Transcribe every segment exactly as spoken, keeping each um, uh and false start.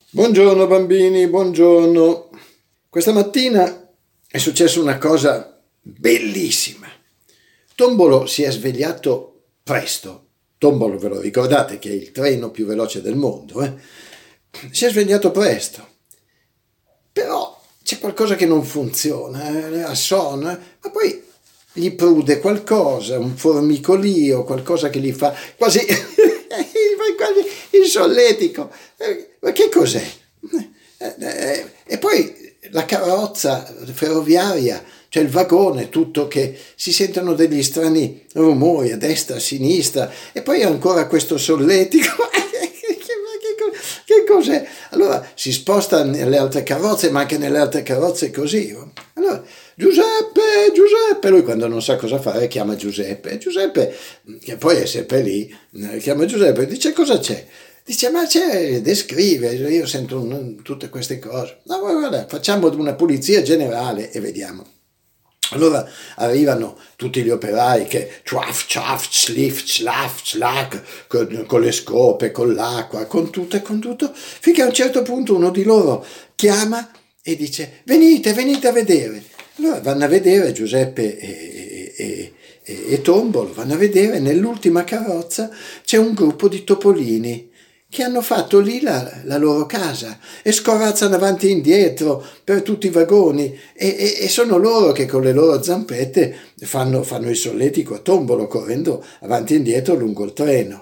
Buongiorno bambini, buongiorno. Questa mattina è successa una cosa bellissima. Tombolo si è svegliato presto. Tombolo, ve lo ricordate, che è il treno più veloce del mondo, eh? Si è svegliato presto. Però c'è qualcosa che non funziona, ha sonno, eh? Ma poi gli prude qualcosa, un formicolio, qualcosa che gli fa quasi, quasi il solletico. Ma che cos'è? E poi la carrozza ferroviaria, cioè il vagone, tutto che si sentono degli strani rumori a destra, a sinistra, e poi ancora questo solletico. Che cos'è? Allora si sposta nelle altre carrozze, ma anche nelle altre carrozze così. Allora, Giuseppe, Giuseppe, lui quando non sa cosa fare chiama Giuseppe. Giuseppe, che poi è sempre lì, chiama Giuseppe e dice: cosa c'è? Dice: ma c'è, descrive, io sento un, tutte queste cose. No, guarda, facciamo una pulizia generale e vediamo. Allora arrivano tutti gli operai che ciaf, ciaf, slif, slaf, slac, con, con le scope, con l'acqua, con tutto e con tutto, finché a un certo punto uno di loro chiama e dice: venite, venite a vedere. Allora vanno a vedere Giuseppe e, e, e, e Tombolo, vanno a vedere nell'ultima carrozza c'è un gruppo di topolini che hanno fatto lì la, la loro casa e scorazzano avanti e indietro per tutti i vagoni e, e, e sono loro che con le loro zampette fanno, fanno il solletico a Tombolo correndo avanti e indietro lungo il treno.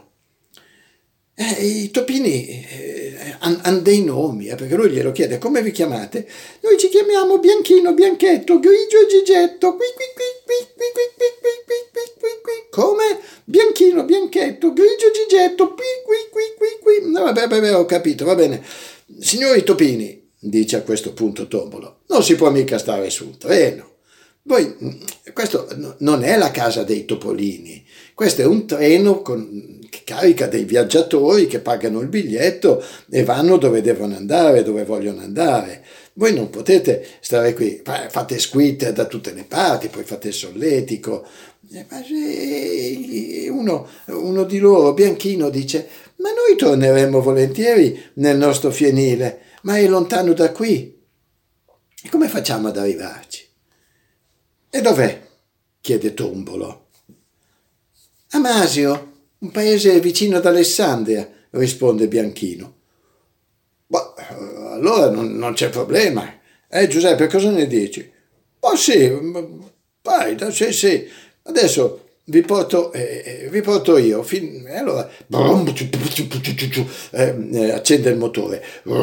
Eh, I topini eh, hanno dei nomi, eh, perché lui glielo chiede: come vi chiamate? Noi ci chiamiamo Bianchino, Bianchetto, Grigio e Gigetto. Qui, qui, qui, qui, qui, qui, qui, qui, qui, qui, qui. Come? Bianchino, Bianchetto, Grigio, Gigetto, qui, qui, qui, qui, qui. No, vabbè, vabbè, ho capito, va bene. Signori topini, dice a questo punto Tombolo, non si può mica stare sul treno. Poi, questo non è la casa dei topolini, questo è un treno con, che carica dei viaggiatori che pagano il biglietto e vanno dove devono andare, dove vogliono andare. Voi non potete stare qui, fate squitter da tutte le parti, poi fate il solletico. Ma uno, uno di loro, Bianchino, dice: ma noi torneremmo volentieri nel nostro fienile, ma è lontano da qui. E come facciamo ad arrivarci? E dov'è? Chiede Tombolo. A Masio, un paese vicino ad Alessandria, risponde Bianchino. Boh, allora non, non c'è problema. Eh Giuseppe, cosa ne dici? Oh sì, vai, sì, sì. Adesso vi porto, eh, vi porto io. Fin, e allora eh, accende il motore.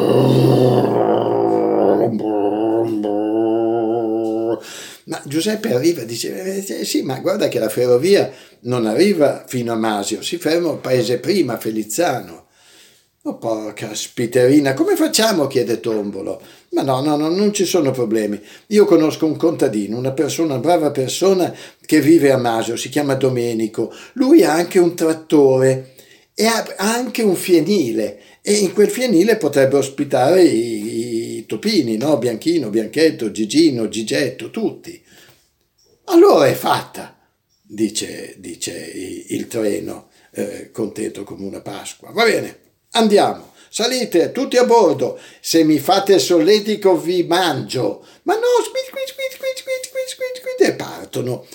Ma Giuseppe arriva e dice: eh, sì, ma guarda che la ferrovia non arriva fino a Masio, si ferma un paese prima, Felizzano. Oh, porca spiterina, come facciamo? Chiede Tombolo. Ma no, no, no, non ci sono problemi. Io conosco un contadino, una persona, una brava persona che vive a Masio, si chiama Domenico. Lui ha anche un trattore e ha anche un fienile, e in quel fienile potrebbe ospitare i, i topini, no? Bianchino, Bianchetto, Gigino, Gigetto, tutti. Allora è fatta, dice, dice il treno, eh, contento come una Pasqua. Va bene, andiamo, salite tutti a bordo. Se mi fate il solletico vi mangio. Ma no, squid, squid, squid, squid, squid, squid, squid, e partono.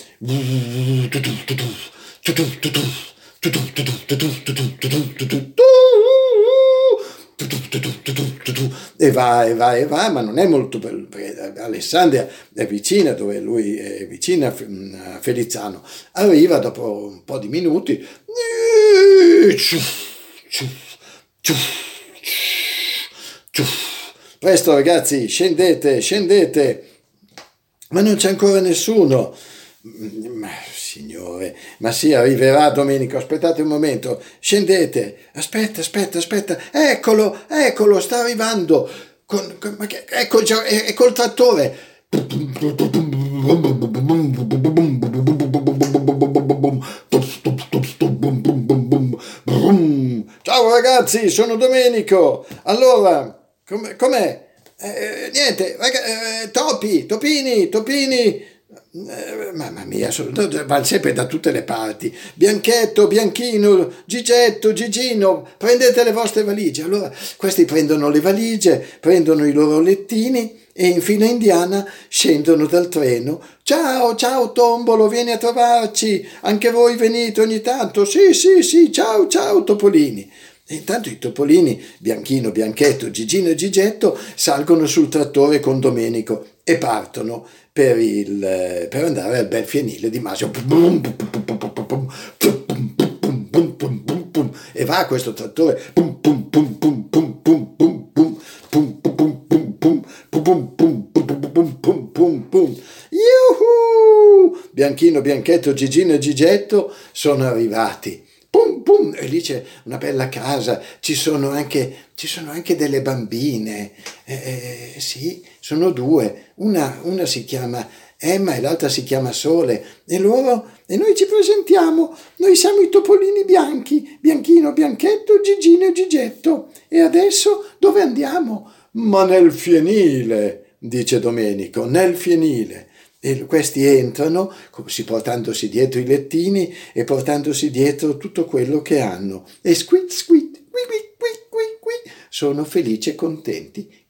E va e va e va, ma non è molto bello. Alessandria è vicina, dove lui è vicina a Felizzano. Arriva dopo un po' di minuti. Presto ragazzi, scendete, scendete. Ma non c'è ancora nessuno. Ma signore, ma sì, arriverà Domenico, aspettate un momento, scendete, aspetta, aspetta, aspetta, eccolo, eccolo, sta arrivando, con, con, ma che, ecco, è, è col trattore. Ciao ragazzi, sono Domenico, allora, com, com'è? Eh, niente, raga, eh, topi, topini, topini, Eh, mamma mia, sono, vanno sempre da tutte le parti. Bianchetto, Bianchino, Gigetto, Gigino, prendete le vostre valigie. Allora questi prendono le valigie, prendono i loro lettini e in fila indiana scendono dal treno. Ciao, ciao Tombolo, vieni a trovarci. Anche voi venite ogni tanto. Sì, sì, sì, ciao, ciao Topolini. E intanto i topolini, Bianchino, Bianchetto, Gigino e Gigetto, salgono sul trattore con Domenico e partono per, il, per andare al bel fienile di Masio. E va questo trattore. Yuhu! Bianchino, Bianchetto, Gigino e Gigetto sono arrivati. Pum, pum, e lì c'è una bella casa, ci sono anche, ci sono anche delle bambine, eh, sì, sono due, una, una si chiama Emma e l'altra si chiama Sole, e loro, e noi ci presentiamo, noi siamo i topolini bianchi, Bianchino, Bianchetto, Gigino e Gigetto, e adesso dove andiamo? Ma nel fienile, dice Domenico, nel fienile. E questi entrano, si portandosi dietro i lettini e portandosi dietro tutto quello che hanno. E squit, squit, qui, qui, qui, qui, qui, sono felici e contenti.